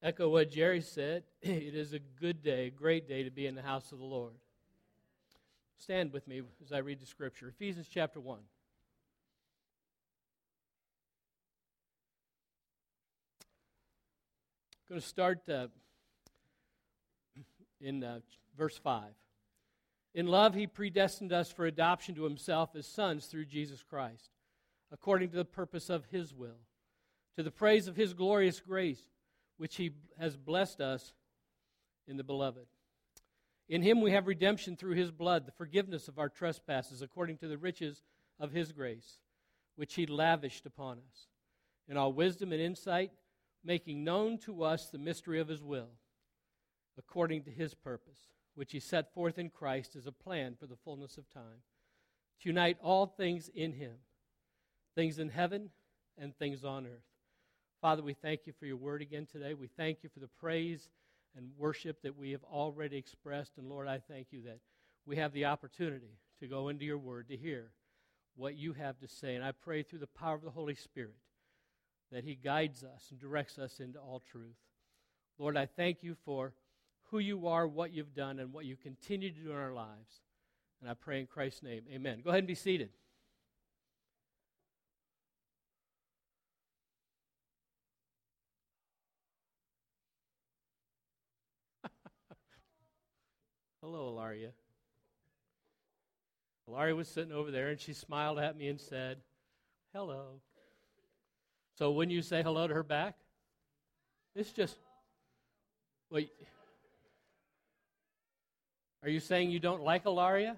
Echo what Jerry said. It is a good day, a great day to be in the house of the Lord. Stand with me as I read the scripture. Ephesians chapter 1. I'm going to start in verse 5. In love, he predestined us for adoption to himself as sons through Jesus Christ, according to the purpose of his will, to the praise of his glorious grace, which he has blessed us in the Beloved. In him we have redemption through his blood, the forgiveness of our trespasses, according to the riches of his grace, which he lavished upon us, in all wisdom and insight, making known to us the mystery of his will, according to his purpose, which he set forth in Christ as a plan for the fullness of time, to unite all things in him, things in heaven and things on earth. Father, we thank you for your word again today. We thank you for the praise and worship that we have already expressed. And Lord, I thank you that we have the opportunity to go into your word, to hear what you have to say. And I pray through the power of the Holy Spirit that he guides us and directs us into all truth. Lord, I thank you for who you are, what you've done, and what you continue to do in our lives. And I pray in Christ's name, amen. Go ahead and be seated. Hello, Ilaria. Ilaria was sitting over there, and she smiled at me and said, hello. So wouldn't you say hello to her back? It's just, wait. Are you saying you don't like Ilaria?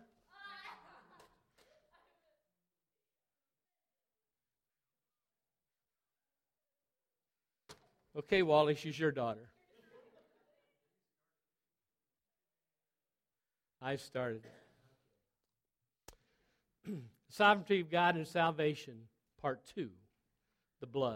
Okay, Wally, she's your daughter. I started. Sovereignty of God and Salvation, Part 2, the blood.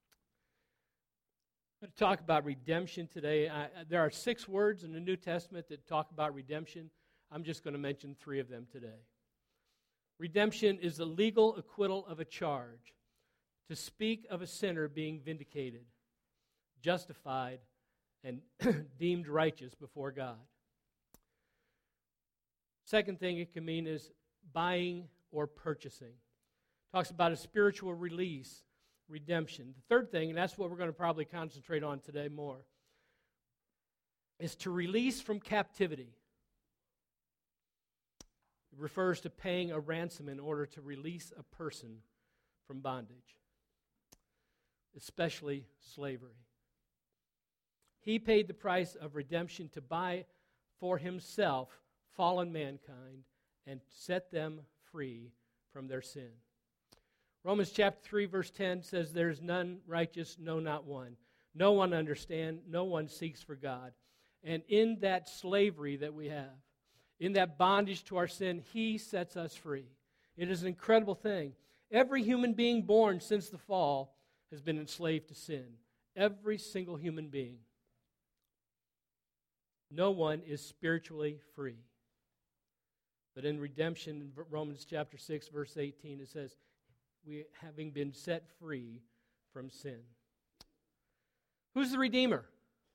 I'm going to talk about redemption today. There are 6 words in the New Testament that talk about redemption. I'm just going to mention 3 of them today. Redemption is the legal acquittal of a charge, to speak of a sinner being vindicated, justified, and deemed righteous before God. Second thing it can mean is buying or purchasing. Talks about a spiritual release, redemption. The third thing, and that's what we're going to probably concentrate on today more, is to release from captivity. It refers to paying a ransom in order to release a person from bondage, especially slavery. He paid the price of redemption to buy for himself fallen mankind and set them free from their sin. Romans chapter 3 verse 10 says, "There's none righteous, no, not one. No one understands, no one seeks for God." And in that slavery that we have, in that bondage to our sin, he sets us free. It is an incredible thing. Every human being born since the fall has been enslaved to sin. Every single human being. No one is spiritually free. But in redemption, in Romans chapter 6, verse 18, it says, we having been set free from sin. Who's the Redeemer?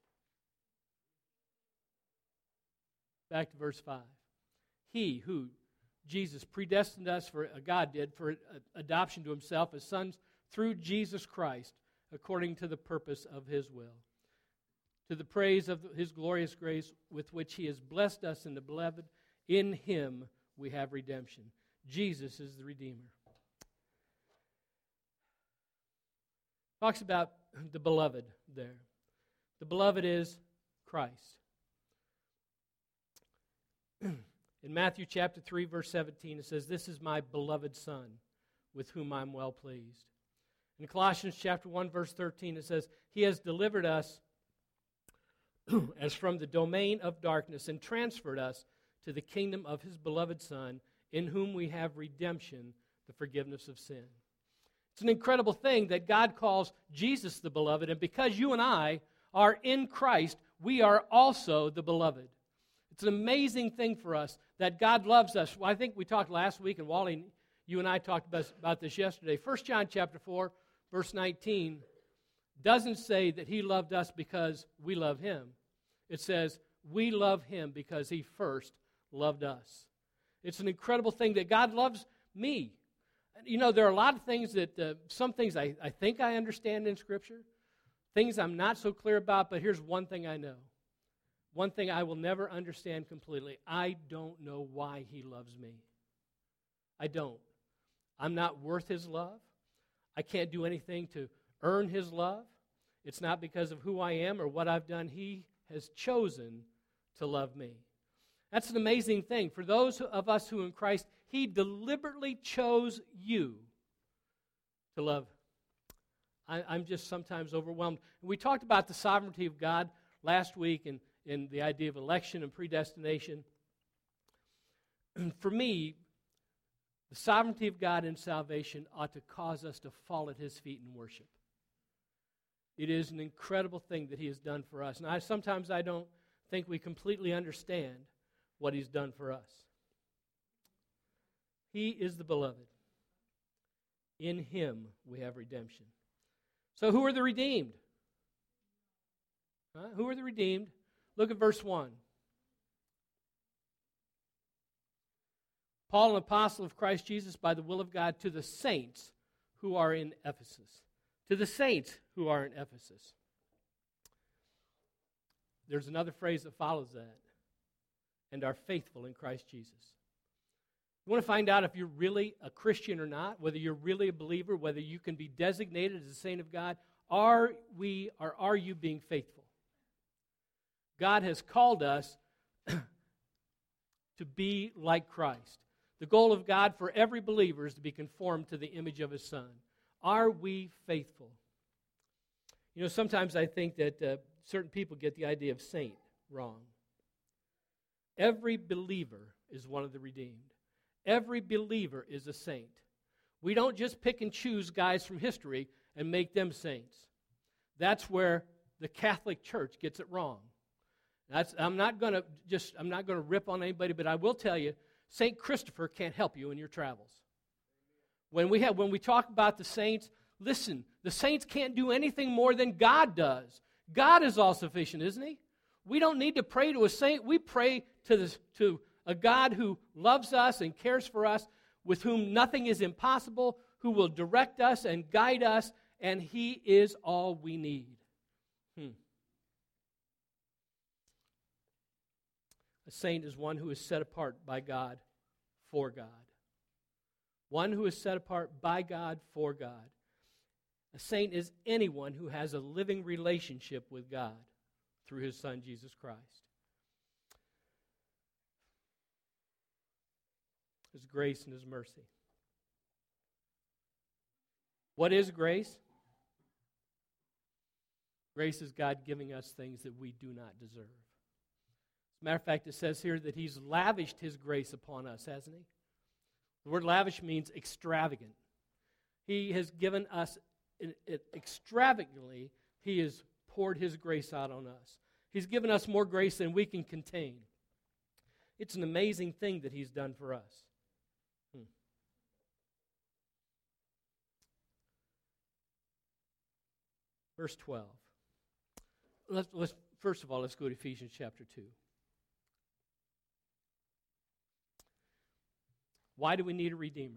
Back to verse 5. He who, Jesus, predestined us for, God did, for adoption to himself as sons through Jesus Christ, according to the purpose of his will, to the praise of his glorious grace with which he has blessed us in the Beloved. In him we have redemption. Jesus is the Redeemer. Talks about the Beloved there. The Beloved is Christ. In Matthew chapter 3, verse 17, it says, "This is my beloved Son, with whom I'm well pleased." In Colossians chapter 1, verse 13, it says, "He has delivered us as from the domain of darkness and transferred us to the kingdom of his beloved Son, in whom we have redemption, the forgiveness of sin." It's an incredible thing that God calls Jesus the Beloved, and because you and I are in Christ, we are also the Beloved. It's an amazing thing for us that God loves us. Well, I think we talked last week, and Wally, you and I talked about this yesterday. 1 John chapter 4, verse 19 doesn't say that he loved us because we love him. It says we love him because he first loved us. It's an incredible thing that God loves me. You know, there are a lot of things that, some things I think I understand in Scripture, things I'm not so clear about, but here's one thing I know. One thing I will never understand completely. I don't know why he loves me. I don't. I'm not worth his love. I can't do anything to earn his love. It's not because of who I am or what I've done. He has chosen to love me. That's an amazing thing. For those of us who are in Christ, he deliberately chose you to love. I'm just sometimes overwhelmed. We talked about the sovereignty of God last week and in the idea of election and predestination. For me, the sovereignty of God in salvation ought to cause us to fall at his feet in worship. It is an incredible thing that he has done for us. And sometimes I don't think we completely understand what he's done for us. He is the beloved. In him we have redemption. So who are the redeemed? Who are the redeemed? Look at verse 1. Paul, an apostle of Christ Jesus by the will of God, to the saints who are in Ephesus. To the saints who are in Ephesus. There's another phrase that follows that. And are faithful in Christ Jesus. You want to find out if you're really a Christian or not, whether you're really a believer, whether you can be designated as a saint of God, are you being faithful? God has called us to be like Christ. The goal of God for every believer is to be conformed to the image of his Son. Are we faithful? You know, sometimes I think that certain people get the idea of saint wrong. Every believer is one of the redeemed. Every believer is a saint. We don't just pick and choose guys from history and make them saints. That's where the Catholic Church gets it wrong. I'm not going to rip on anybody, but I will tell you, St. Christopher can't help you in your travels. When we talk about the saints, listen, the saints can't do anything more than God does. God is all sufficient, isn't he? We don't need to pray to a saint. We pray to a God who loves us and cares for us, with whom nothing is impossible, who will direct us and guide us, and he is all we need. A saint is one who is set apart by God for God. One who is set apart by God for God. A saint is anyone who has a living relationship with God through his Son, Jesus Christ. His grace and his mercy. What is grace? Grace is God giving us things that we do not deserve. As a matter of fact, it says here that he's lavished his grace upon us, hasn't he? The word lavish means extravagant. He has given us extravagantly, he has poured his grace out on us. He's given us more grace than we can contain. It's an amazing thing that he's done for us. Verse 12. First of all, let's go to Ephesians chapter 2. Why do we need a Redeemer?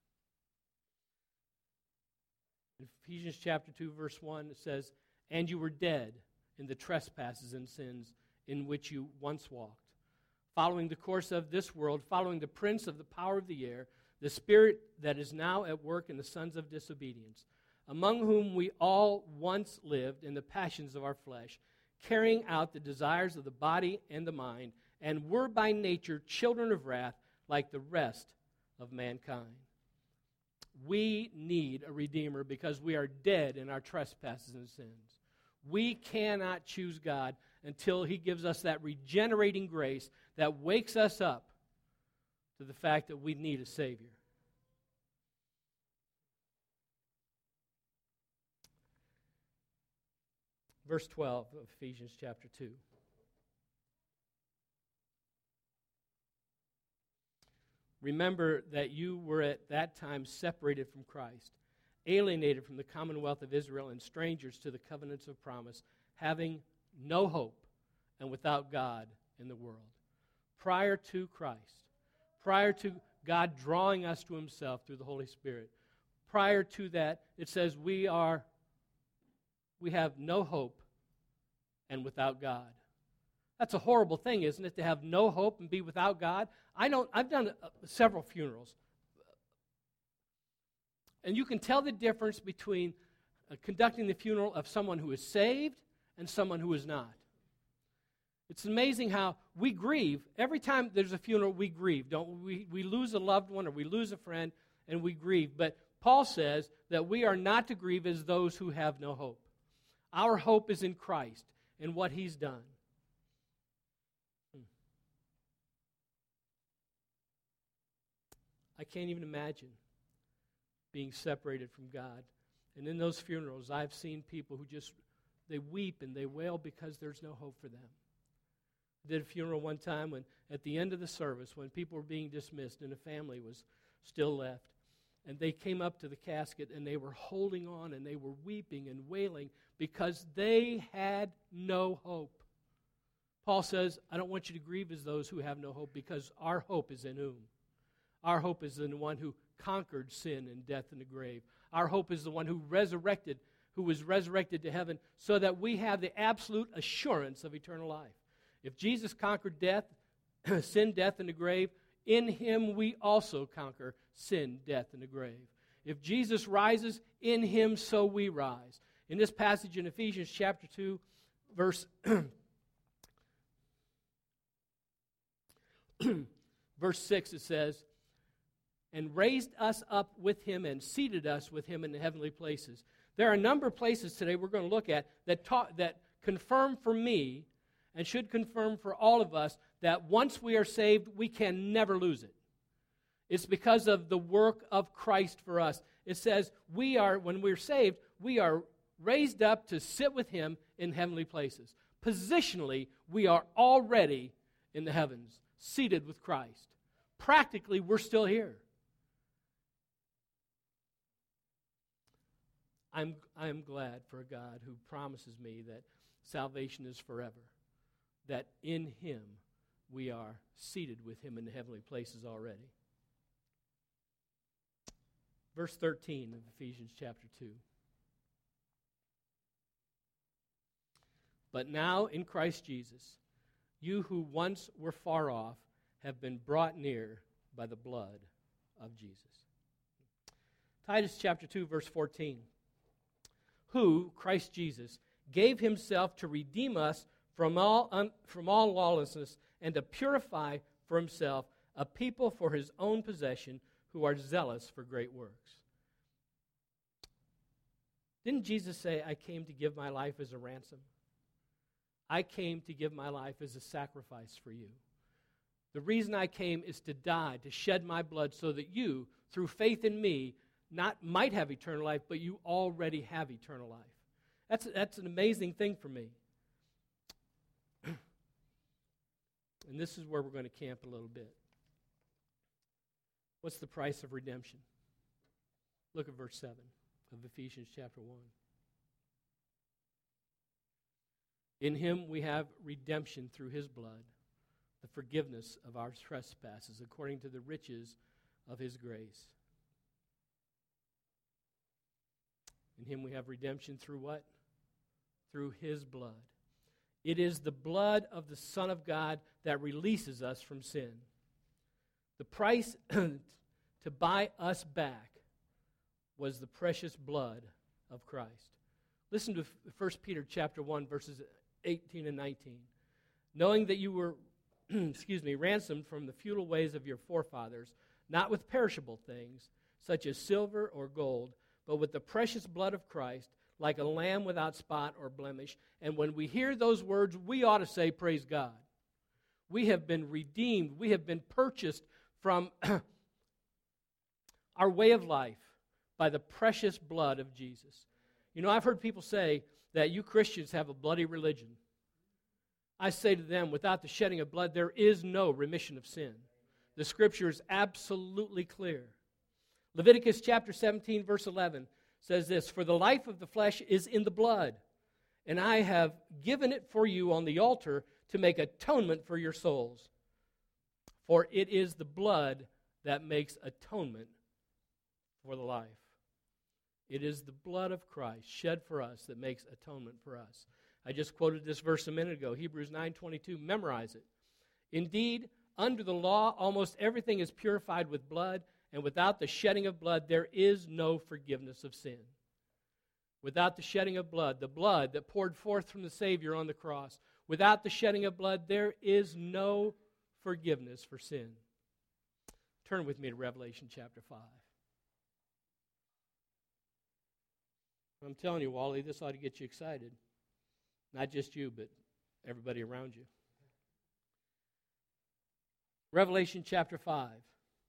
In Ephesians chapter 2, verse 1, it says, "And you were dead in the trespasses and sins in which you once walked, following the course of this world, following the prince of the power of the air, the spirit that is now at work in the sons of disobedience, among whom we all once lived in the passions of our flesh, carrying out the desires of the body and the mind, and were by nature children of wrath like the rest of mankind." We need a Redeemer because we are dead in our trespasses and sins. We cannot choose God until he gives us that regenerating grace that wakes us up to the fact that we need a Savior. Verse 12 of Ephesians chapter 2. "Remember that you were at that time separated from Christ, alienated from the commonwealth of Israel and strangers to the covenants of promise, having no hope and without God in the world. Prior to Christ, prior to God drawing us to himself through the Holy Spirit, prior to that, it says we have no hope and without God. That's a horrible thing, isn't it, to have no hope and be without God? I've done several funerals. And you can tell the difference between conducting the funeral of someone who is saved and someone who is not. It's amazing how we grieve. Every time there's a funeral, we grieve. Don't we? We lose a loved one or we lose a friend, and we grieve. But Paul says that we are not to grieve as those who have no hope. Our hope is in Christ and what he's done. I can't even imagine being separated from God. And in those funerals, I've seen people who they weep and they wail because there's no hope for them. I did a funeral one time when at the end of the service, when people were being dismissed and a family was still left, and they came up to the casket and they were holding on and they were weeping and wailing because they had no hope. Paul says, I don't want you to grieve as those who have no hope, because our hope is in whom? Our hope is in the one who conquered sin and death and the grave. Our hope is the one who was resurrected to heaven, so that we have the absolute assurance of eternal life. If Jesus conquered death, sin, death, and the grave, in him we also conquer sin, death, and the grave. If Jesus rises, in him so we rise. In this passage in Ephesians chapter 2, verse 6, it says, and raised us up with him and seated us with him in the heavenly places. There are a number of places today we're going to look at that confirm for me and should confirm for all of us that once we are saved, we can never lose it. It's because of the work of Christ for us. It says when we're saved, we are raised up to sit with him in heavenly places. Positionally, we are already in the heavens, seated with Christ. Practically, we're still here. I'm glad for a God who promises me that salvation is forever, that in him we are seated with him in the heavenly places already. Verse 13 of Ephesians chapter 2. But now in Christ Jesus, you who once were far off have been brought near by the blood of Jesus. Titus chapter 2, verse 14. Who, Christ Jesus, gave himself to redeem us from all lawlessness and to purify for himself a people for his own possession who are zealous for great works. Didn't Jesus say, I came to give my life as a ransom? I came to give my life as a sacrifice for you. The reason I came is to die, to shed my blood, so that you, through faith in me, might have eternal life, but you already have eternal life. That's an amazing thing for me. And this is where we're going to camp a little bit. What's the price of redemption? Look at verse 7 of Ephesians chapter 1. In him we have redemption through his blood, the forgiveness of our trespasses, according to the riches of his grace. In him we have redemption through what? Through his blood. It is the blood of the Son of God that releases us from sin. The price to buy us back was the precious blood of Christ. Listen to 1 Peter chapter 1, verses 18 and 19. Knowing that you were ransomed from the futile ways of your forefathers, not with perishable things, such as silver or gold, but with the precious blood of Christ, like a lamb without spot or blemish. And when we hear those words, we ought to say, praise God. We have been redeemed. We have been purchased from our way of life by the precious blood of Jesus. You know, I've heard people say that you Christians have a bloody religion. I say to them, without the shedding of blood, there is no remission of sin. The Scripture is absolutely clear. Leviticus chapter 17, verse 11 says this, "For the life of the flesh is in the blood, and I have given it for you on the altar to make atonement for your souls. For it is the blood that makes atonement for the life." It is the blood of Christ shed for us that makes atonement for us. I just quoted this verse a minute ago, Hebrews 9:22. Memorize it. "Indeed, under the law, almost everything is purified with blood, and without the shedding of blood, there is no forgiveness of sin." Without the shedding of blood, the blood that poured forth from the Savior on the cross, without the shedding of blood, there is no forgiveness for sin. Turn with me to Revelation chapter 5. I'm telling you, Wally, this ought to get you excited. Not just you, but everybody around you. Revelation chapter 5.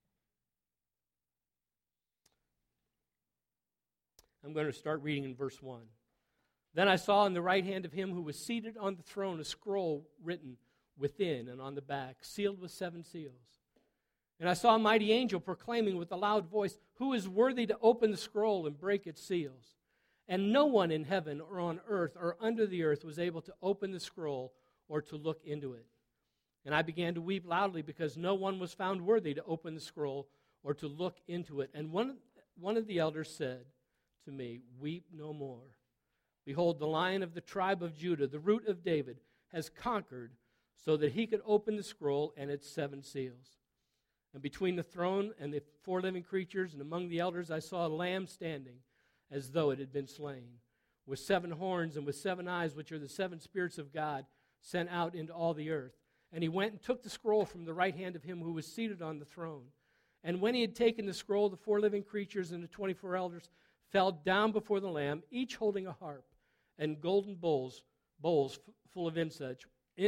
I'm going to start reading in verse 1. "Then I saw in the right hand of him who was seated on the throne a scroll written within and on the back, sealed with 7 seals. And I saw a mighty angel proclaiming with a loud voice, 'Who is worthy to open the scroll and break its seals?' And no one in heaven or on earth or under the earth was able to open the scroll or to look into it. And I began to weep loudly because no one was found worthy to open the scroll or to look into it. And one of the elders said to me, 'Weep no more. Behold, the Lion of the tribe of Judah, the Root of David, has conquered so that he could open the scroll and its 7 seals.' And between the throne and the 4 living creatures and among the elders I saw a lamb standing as though it had been slain, with 7 horns and with 7 eyes, which are the 7 spirits of God sent out into all the earth. And he went and took the scroll from the right hand of him who was seated on the throne. And when he had taken the scroll, the 4 living creatures and the 24 elders fell down before the Lamb, each holding a harp and golden bowls full of incense,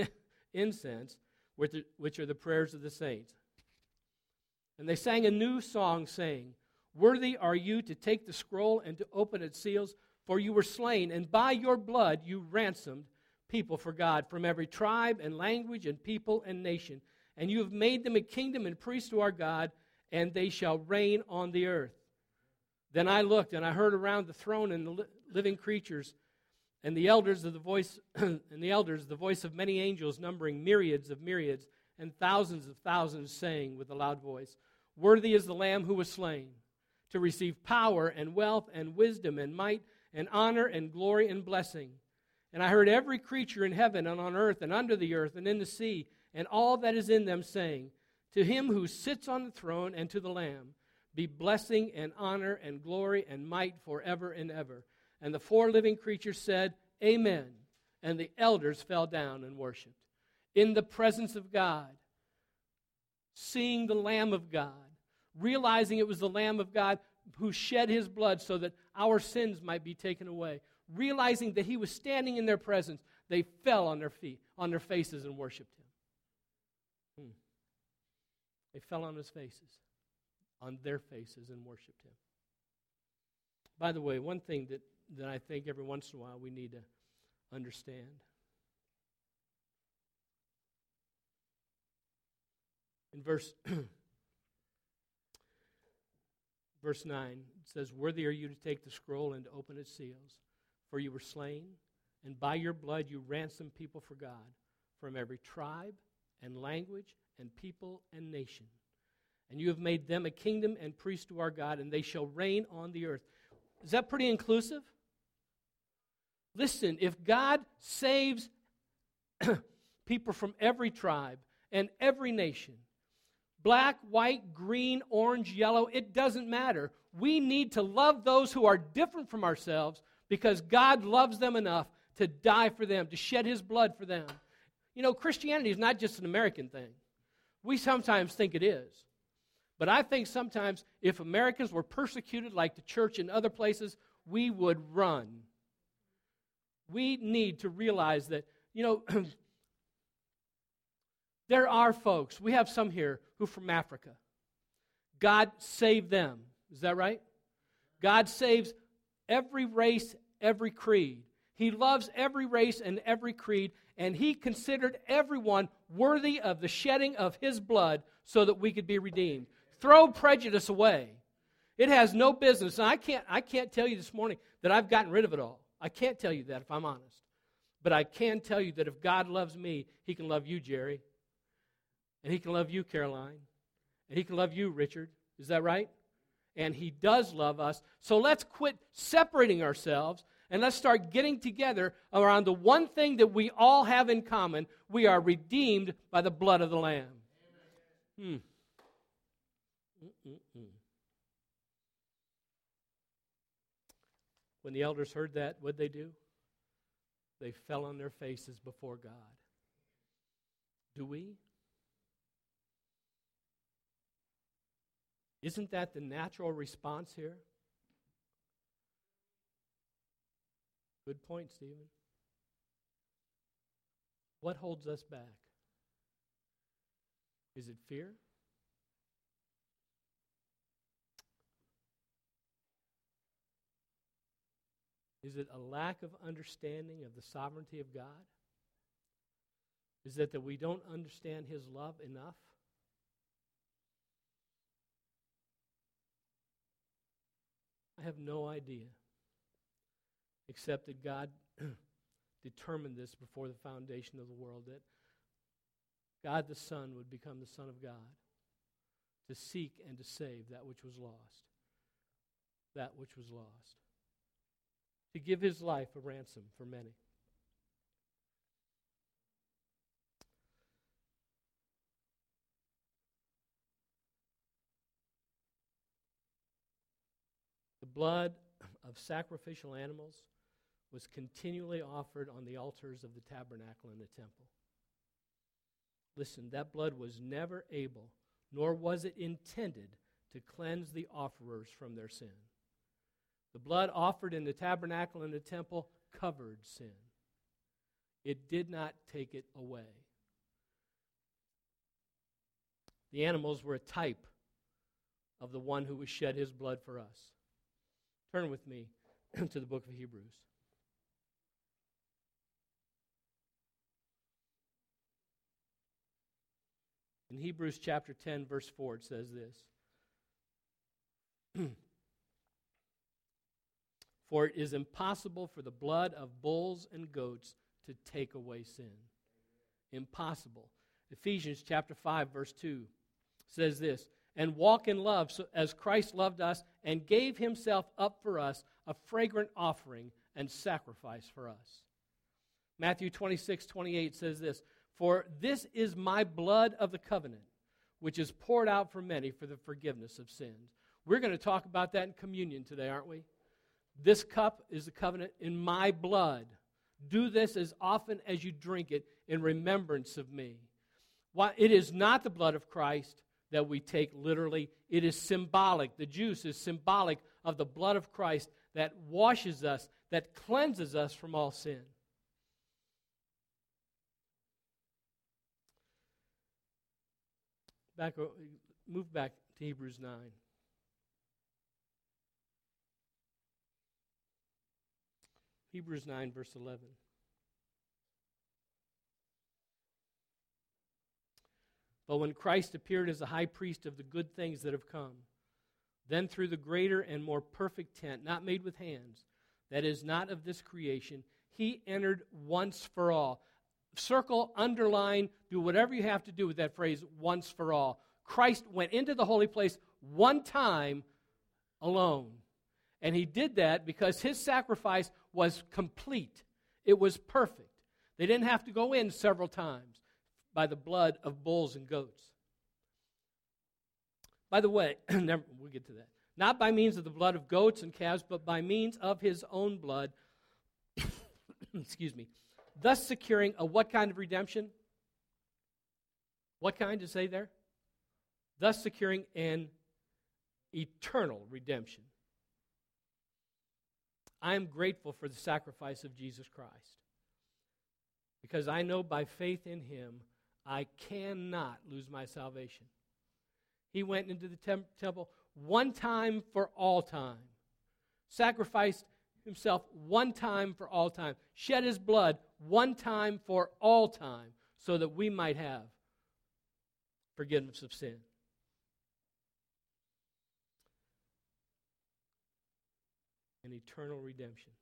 which are the prayers of the saints. And they sang a new song, saying, 'Worthy are you to take the scroll and to open its seals, for you were slain, and by your blood you ransomed people for God from every tribe and language and people and nation. And you have made them a kingdom and priests to our God, and they shall reign on the earth.' Then I looked, and I heard around the throne and the living creatures and the elders the voice of many angels, numbering myriads of myriads and thousands of thousands, saying with a loud voice, 'Worthy is the Lamb who was slain to receive power and wealth and wisdom and might and honor and glory and blessing.' And I heard every creature in heaven and on earth and under the earth and in the sea and all that is in them saying, 'To him who sits on the throne and to the Lamb be blessing and honor and glory and might forever and ever.' And the 4 living creatures said, 'Amen.' And the elders fell down and worshipped." In the presence of God, seeing the Lamb of God, realizing it was the Lamb of God who shed his blood so that our sins might be taken away, realizing that he was standing in their presence, they fell on their feet, on their faces, and worshiped him. They fell on their faces, and worshiped him. By the way, one thing that I think every once in a while we need to understand. In verse 9, it says, "Worthy are you to take the scroll and to open its seals, for you were slain, and by your blood you ransomed people for God, from every tribe and language and people and nation. And you have made them a kingdom and priests to our God, and they shall reign on the earth." Is that pretty inclusive? Listen, if God saves people from every tribe and every nation, black, white, green, orange, yellow, it doesn't matter. We need to love those who are different from ourselves because God loves them enough to die for them, to shed his blood for them. You know, Christianity is not just an American thing. We sometimes think it is. But I think sometimes if Americans were persecuted like the church in other places, we would run. We need to realize that, you know, there are folks, we have some here who are from Africa. God saved them. Is that right? God saves every race, every creed. He loves every race and every creed, and he considered everyone worthy of the shedding of his blood so that we could be redeemed. Throw prejudice away. It has no business. And I can't tell you this morning that I've gotten rid of it all. I can't tell you that if I'm honest. But I can tell you that if God loves me, He can love you, Jerry. And He can love you, Caroline. And He can love you, Richard. Is that right? And He does love us. So let's quit separating ourselves and let's start getting together around the one thing that we all have in common. We are redeemed by the blood of the Lamb. When the elders heard that, what'd they do? They fell on their faces before God. Do we? Isn't that the natural response here? Good point, Stephen. What holds us back? Is it fear? Is it a lack of understanding of the sovereignty of God? Is it that we don't understand His love enough? I have no idea, except that God determined this before the foundation of the world, that God the Son would become the Son of God to seek and to save that which was lost. That which was lost. To give His life a ransom for many. The blood of sacrificial animals was continually offered on the altars of the tabernacle and the temple. Listen, that blood was never able, nor was it intended, to cleanse the offerers from their sin. The blood offered in the tabernacle and the temple covered sin. It did not take it away. The animals were a type of the one who would shed His blood for us. Turn with me to the book of Hebrews. In Hebrews chapter 10, verse 4, it says this. For it is impossible for the blood of bulls and goats to take away sin. Impossible. Ephesians chapter 5, verse 2 says this. And walk in love so as Christ loved us and gave Himself up for us, a fragrant offering and sacrifice for us. Matthew 26:28 says this. For this is my blood of the covenant, which is poured out for many for the forgiveness of sins. We're going to talk about that in communion today, aren't we? This cup is the covenant in my blood. Do this as often as you drink it in remembrance of me. Why, it is not the blood of Christ that we take literally. It is symbolic. The juice is symbolic of the blood of Christ that washes us, that cleanses us from all sin. Move back to Hebrews 9. Hebrews 9, verse 11. But when Christ appeared as a high priest of the good things that have come, then through the greater and more perfect tent, not made with hands, that is not of this creation, He entered once for all. Circle, underline, do whatever you have to do with that phrase, once for all. Christ went into the holy place one time alone. And He did that because His sacrifice was complete. It was perfect. They didn't have to go in several times by the blood of bulls and goats. By the way, we'll get to that. Not by means of the blood of goats and calves, but by means of His own blood. Excuse me. Thus securing a what kind of redemption? What kind to say there? Thus securing an eternal redemption. I am grateful for the sacrifice of Jesus Christ, because I know by faith in Him I cannot lose my salvation. He went into the temple one time for all time, sacrificed Himself one time for all time, shed His blood one time for all time, so that we might have forgiveness of sin. and eternal redemption.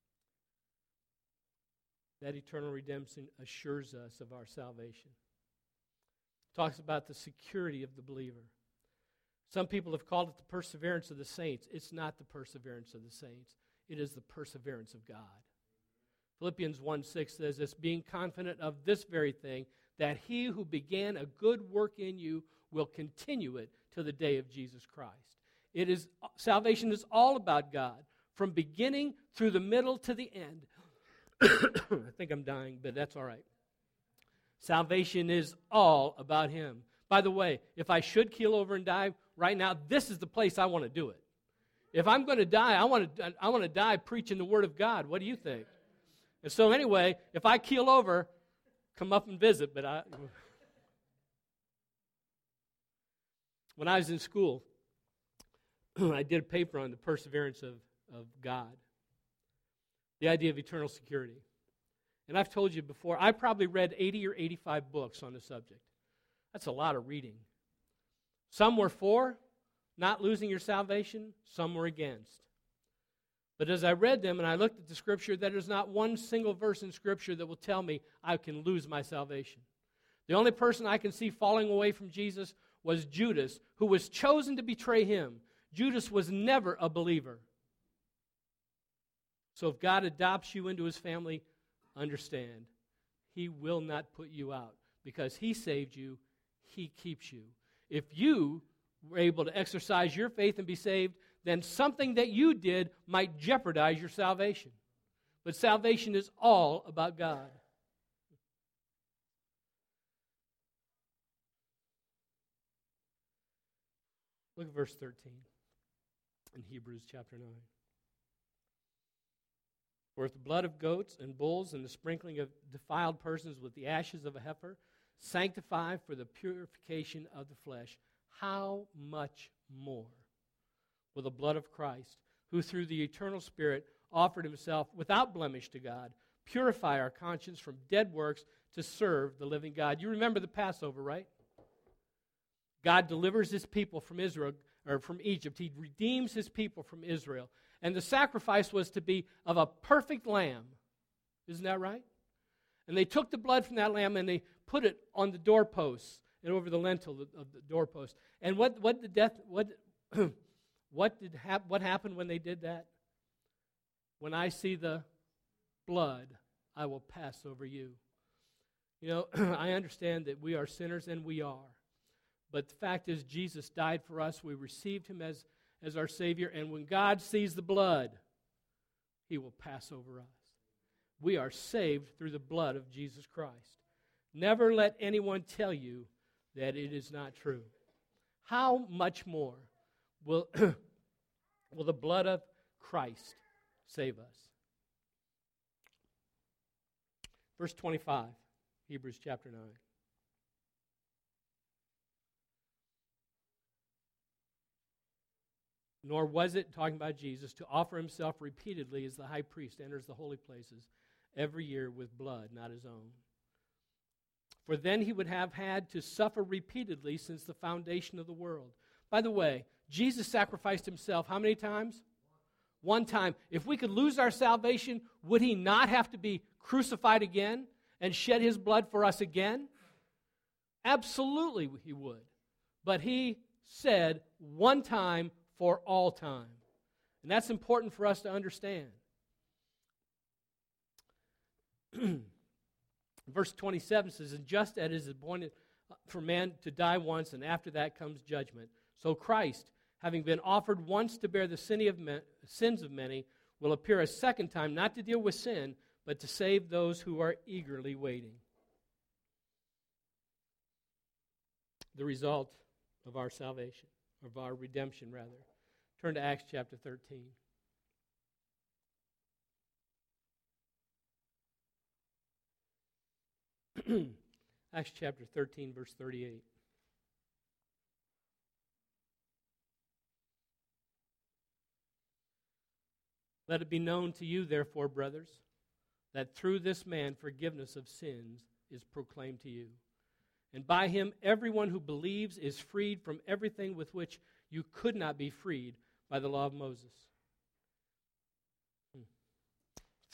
That eternal redemption assures us of our salvation. Talks about the security of the believer. Some people have called it the perseverance of the saints. It's not the perseverance of the saints. It is the perseverance of God. Philippians 1:6 says this, being confident of this very thing, that he who began a good work in you will continue it to the day of Jesus Christ. Salvation is all about God, from beginning through the middle to the end. I think I'm dying, but that's all right. Salvation is all about Him. By the way, if I should keel over and die right now, this is the place I want to do it. If I'm going to die, I want to die preaching the Word of God. What do you think? And so anyway, if I keel over, come up and visit. But when I was in school, I did a paper on the perseverance of God, the idea of eternal security. And I've told you before, I probably read 80 or 85 books on the subject. That's a lot of reading. Some were for not losing your salvation, some were against. But as I read them and I looked at the Scripture, there's not one single verse in Scripture that will tell me I can lose my salvation. The only person I can see falling away from Jesus was Judas, who was chosen to betray Him. Judas was never a believer. So if God adopts you into His family, understand, He will not put you out. Because He saved you, He keeps you. If you were able to exercise your faith and be saved, then something that you did might jeopardize your salvation. But salvation is all about God. Look at verse 13 in Hebrews chapter 9. For if the blood of goats and bulls and the sprinkling of defiled persons with the ashes of a heifer sanctify for the purification of the flesh, how much more will the blood of Christ, who through the eternal Spirit offered Himself without blemish to God, purify our conscience from dead works to serve the living God? You remember the Passover, right? God delivers His people from Israel, or from Egypt. He redeems His people from Israel. And the sacrifice was to be of a perfect lamb. Isn't that right? And they took the blood from that lamb and they put it on the doorposts and over the lintel of the doorpost. And what happened when they did that? When I see the blood, I will pass over you. You know, I understand that we are sinners, and we are. But the fact is, Jesus died for us. We received Him as our Savior. And when God sees the blood, He will pass over us. We are saved through the blood of Jesus Christ. Never let anyone tell you that it is not true. How much more will the blood of Christ save us? Verse 25, Hebrews chapter 9. Nor was it, talking about Jesus, to offer Himself repeatedly as the high priest enters the holy places every year with blood, not his own. For then He would have had to suffer repeatedly since the foundation of the world. By the way, Jesus sacrificed Himself how many times? One time. If we could lose our salvation, would He not have to be crucified again and shed His blood for us again? Absolutely He would. But He said one time for all time. And that's important for us to understand. Verse 27 says, and just as it is appointed for man to die once, and after that comes judgment, so Christ, having been offered once to bear the sins of many, will appear a second time, not to deal with sin, but to save those who are eagerly waiting. The result of our salvation, of our redemption, rather. Turn to Acts chapter 13. Acts chapter 13, verse 38. Let it be known to you, therefore, brothers, that through this man forgiveness of sins is proclaimed to you. And by Him everyone who believes is freed from everything with which you could not be freed by the law of Moses.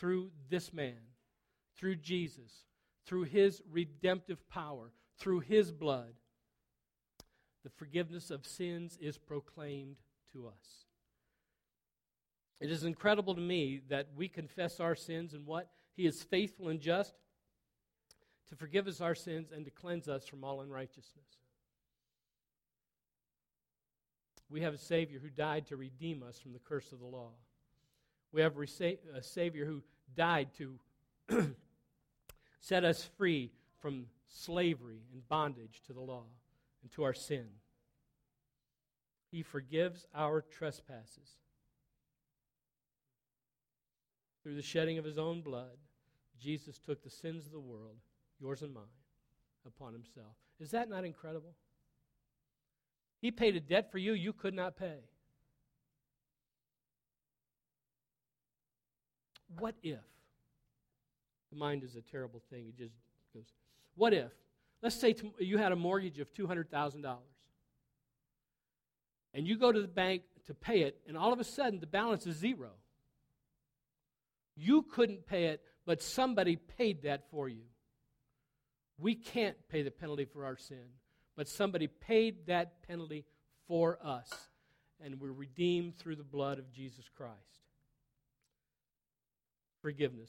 through this man, through Jesus, through his redemptive power, through his blood, the forgiveness of sins is proclaimed to us. It is incredible to me that we confess our sins, and what? He is faithful and just to forgive us our sins and to cleanse us from all unrighteousness. We have a Savior who died to redeem us from the curse of the law. We have a Savior who died to set us free from slavery and bondage to the law and to our sin. He forgives our trespasses. Through the shedding of his own blood, Jesus took the sins of the world, yours and mine, upon himself. Is that not incredible? He paid a debt for you could not pay. What if? The mind is a terrible thing. It just goes, what if? Let's say you had a mortgage of $200,000. And you go to the bank to pay it, and all of a sudden the balance is zero. You couldn't pay it, but somebody paid that for you. We can't pay the penalty for our sin, but somebody paid that penalty for us, and we're redeemed through the blood of Jesus Christ. Forgiveness.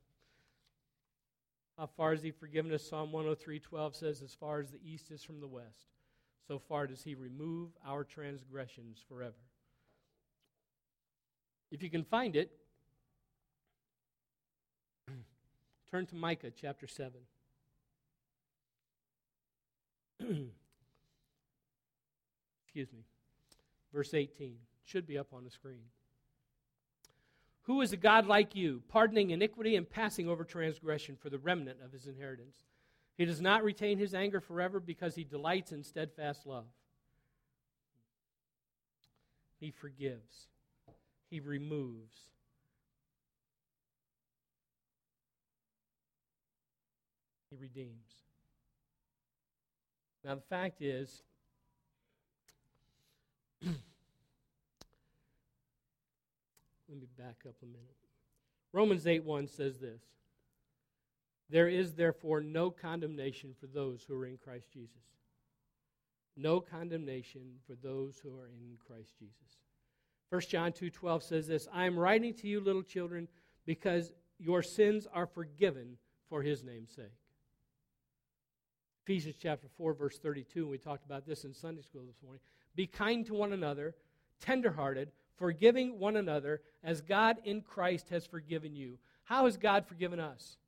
How far has he forgiven us? Psalm 103:12 says, as far as the east is from the west, so far does he remove our transgressions forever. If you can find it, turn to Micah chapter 7. Excuse me. Verse 18. Should be up on the screen. Who is a God like you, pardoning iniquity and passing over transgression for the remnant of his inheritance? He does not retain his anger forever because he delights in steadfast love. He forgives. He removes. He redeems. Now the fact is, let me back up a minute. Romans 8:1 says this: there is therefore no condemnation for those who are in Christ Jesus. No condemnation for those who are in Christ Jesus. 1 John 2:12 says this: I am writing to you, little children, because your sins are forgiven for his name's sake. Ephesians chapter 4, verse 32, and we talked about this in Sunday school this morning. Be kind to one another, tenderhearted, forgiving one another, as God in Christ has forgiven you. How has God forgiven us?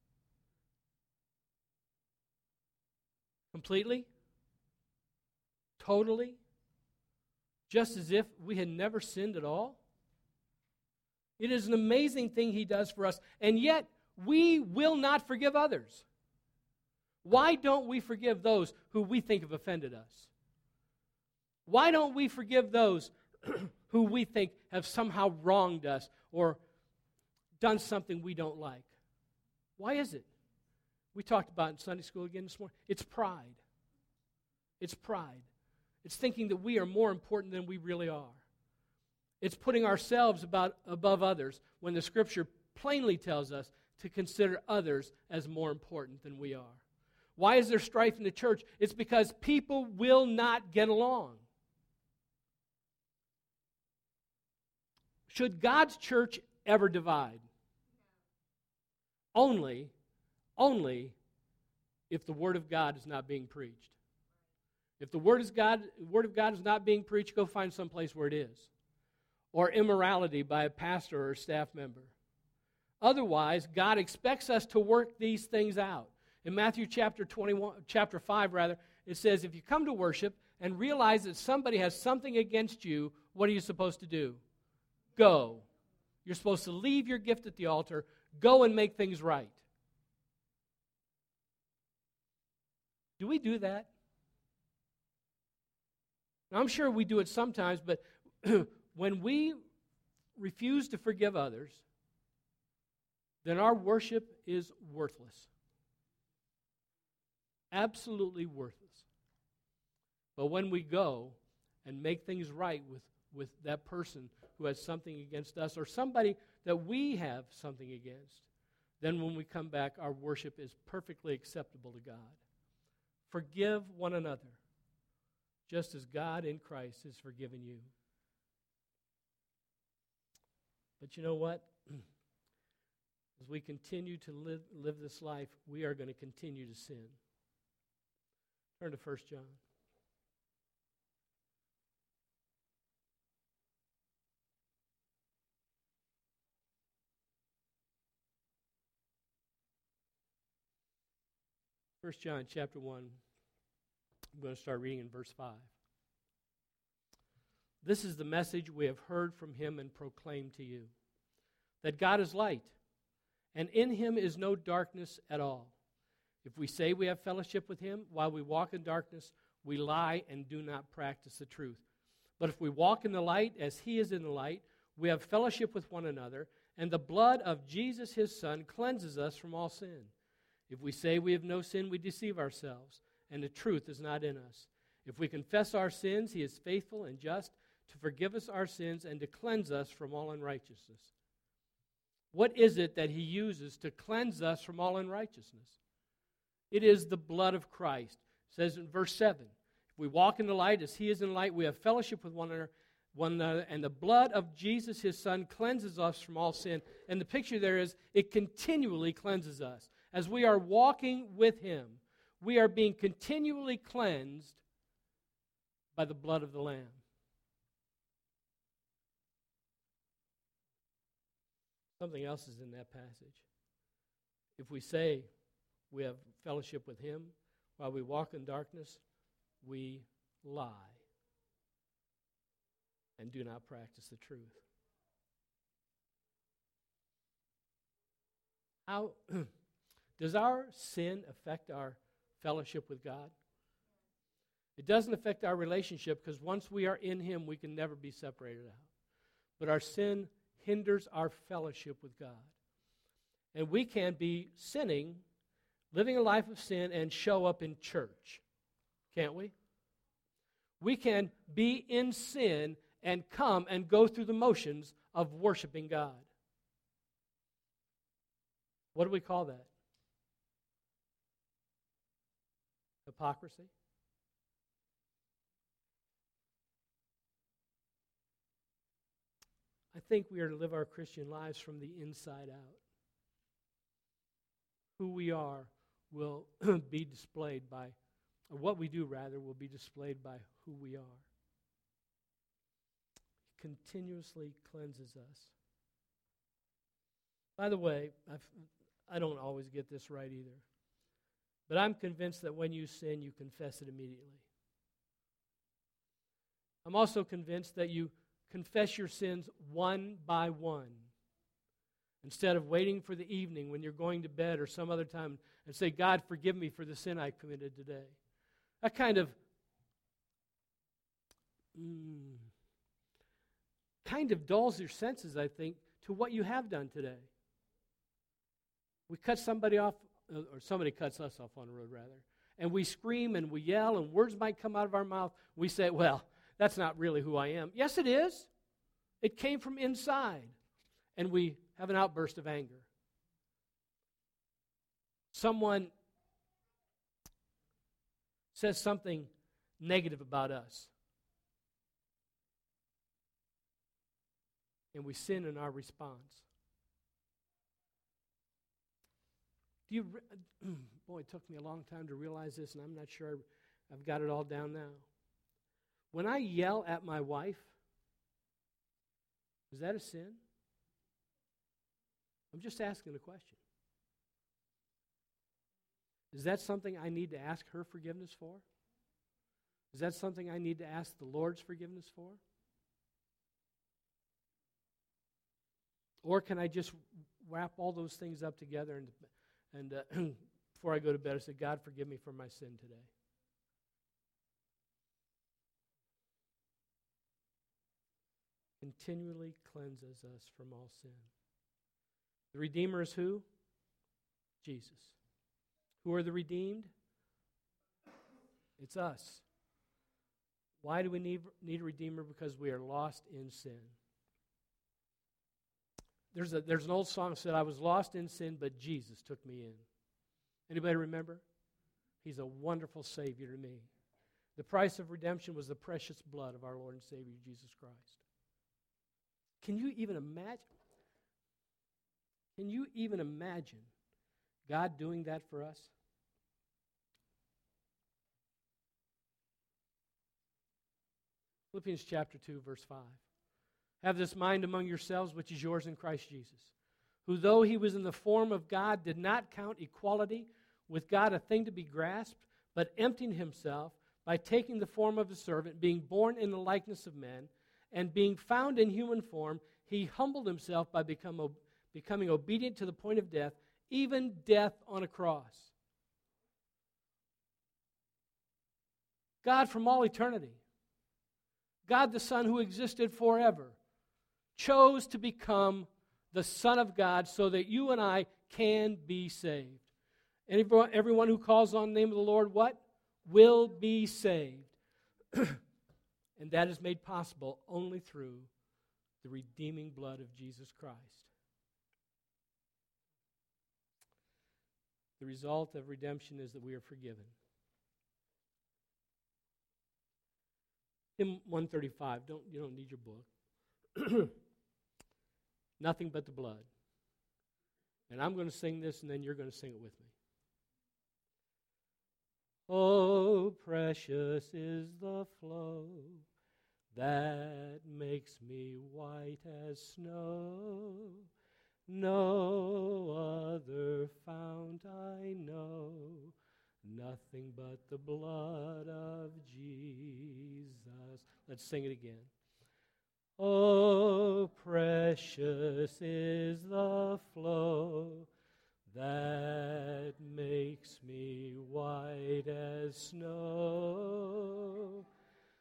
Completely? Totally? Just as if we had never sinned at all? It is an amazing thing he does for us, and yet we will not forgive others. Why don't we forgive those who we think have offended us? Why don't we forgive those who we think have somehow wronged us or done something we don't like? Why is it? We talked about it in Sunday school again this morning. It's pride. It's pride. It's thinking that we are more important than we really are. It's putting ourselves above others when the Scripture plainly tells us to consider others as more important than we are. Why is there strife in the church? It's because people will not get along. Should God's church ever divide? Only if the Word of God is not being preached. If the Word of God is not being preached, go find some place where it is. Or immorality by a pastor or a staff member. Otherwise, God expects us to work these things out. In Matthew chapter 5, it says, if you come to worship and realize that somebody has something against you, what are you supposed to do? Go. You're supposed to leave your gift at the altar, go and make things right. Do we do that? Now, I'm sure we do it sometimes, but when we refuse to forgive others, then our worship is worthless. Absolutely worthless. But when we go and make things right with that person who has something against us, or somebody that we have something against, then when we come back, our worship is perfectly acceptable to God. Forgive one another, just as God in Christ has forgiven you. But you know what? As we continue to live this life, we are going to continue to sin. Turn to 1 John. First John chapter 1, I'm going to start reading in verse 5. This is the message we have heard from him and proclaimed to you, that God is light, and in him is no darkness at all. If we say we have fellowship with him while we walk in darkness, we lie and do not practice the truth. But if we walk in the light as he is in the light, we have fellowship with one another, and the blood of Jesus his Son cleanses us from all sin. If we say we have no sin, we deceive ourselves, and the truth is not in us. If we confess our sins, he is faithful and just to forgive us our sins and to cleanse us from all unrighteousness. What is it that he uses to cleanse us from all unrighteousness? It is the blood of Christ. It says in verse 7, if we walk in the light as he is in the light, we have fellowship with one another, and the blood of Jesus, his Son, cleanses us from all sin. And the picture there is, it continually cleanses us. As we are walking with him, we are being continually cleansed by the blood of the Lamb. Something else is in that passage. If we say we have fellowship with him while we walk in darkness, we lie and do not practice the truth. How does our sin affect our fellowship with God? It doesn't affect our relationship because once we are in him, we can never be separated out. But our sin hinders our fellowship with God. And we can be sinning, living a life of sin, and show up in church. Can't we? We can be in sin and come and go through the motions of worshiping God. What do we call that? Hypocrisy? I think we are to live our Christian lives from the inside out. Who we are will be displayed by, or what we do rather, will be displayed by who we are. He continuously cleanses us. By the way, I don't always get this right either. But I'm convinced that when you sin, you confess it immediately. I'm also convinced that you confess your sins one by one, instead of waiting for the evening when you're going to bed or some other time and say, God, forgive me for the sin I committed today. That kind of dulls your senses, I think, to what you have done today. We cut somebody off, or somebody cuts us off on the road, rather, and we scream and we yell and words might come out of our mouth. We say, well, that's not really who I am. Yes, it is. It came from inside. And we have an outburst of anger. Someone says something negative about us. And we sin in our response. Boy, it took me a long time to realize this, and I'm not sure I've got it all down now. When I yell at my wife, is that a sin? I'm just asking a question. Is that something I need to ask her forgiveness for? Is that something I need to ask the Lord's forgiveness for? Or can I just wrap all those things up together and before I go to bed, I say, God, forgive me for my sin today? Continually cleanses us from all sin. The Redeemer is who? Jesus. Who are the redeemed? It's us. Why do we need a Redeemer? Because we are lost in sin. There's an old song that said, I was lost in sin, but Jesus took me in. Anybody remember? He's a wonderful Savior to me. The price of redemption was the precious blood of our Lord and Savior, Jesus Christ. Can you even imagine? Can you even imagine God doing that for us? Philippians chapter 2, verse 5. Have this mind among yourselves, which is yours in Christ Jesus, who though he was in the form of God, did not count equality with God a thing to be grasped, but emptied himself by taking the form of a servant, being born in the likeness of men, and being found in human form, he humbled himself by becoming obedient to the point of death, even death on a cross. God from all eternity, God the Son who existed forever, chose to become the Son of God so that you and I can be saved. And everyone who calls on the name of the Lord, what? Will be saved. And that is made possible only through the redeeming blood of Jesus Christ. The result of redemption is that we are forgiven. Hymn 135, you don't need your book. Nothing but the blood. And I'm going to sing this, and then you're going to sing it with me. Oh, precious is the flow that makes me white as snow. No other fount I know, nothing but the blood of Jesus. Let's sing it again. Oh, precious is the flow that makes me white as snow.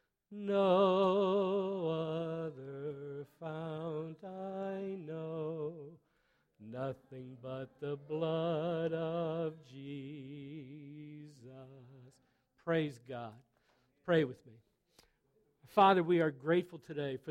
No other fount I know, nothing but the blood of Jesus. Praise God. Pray with me. Father, we are grateful today for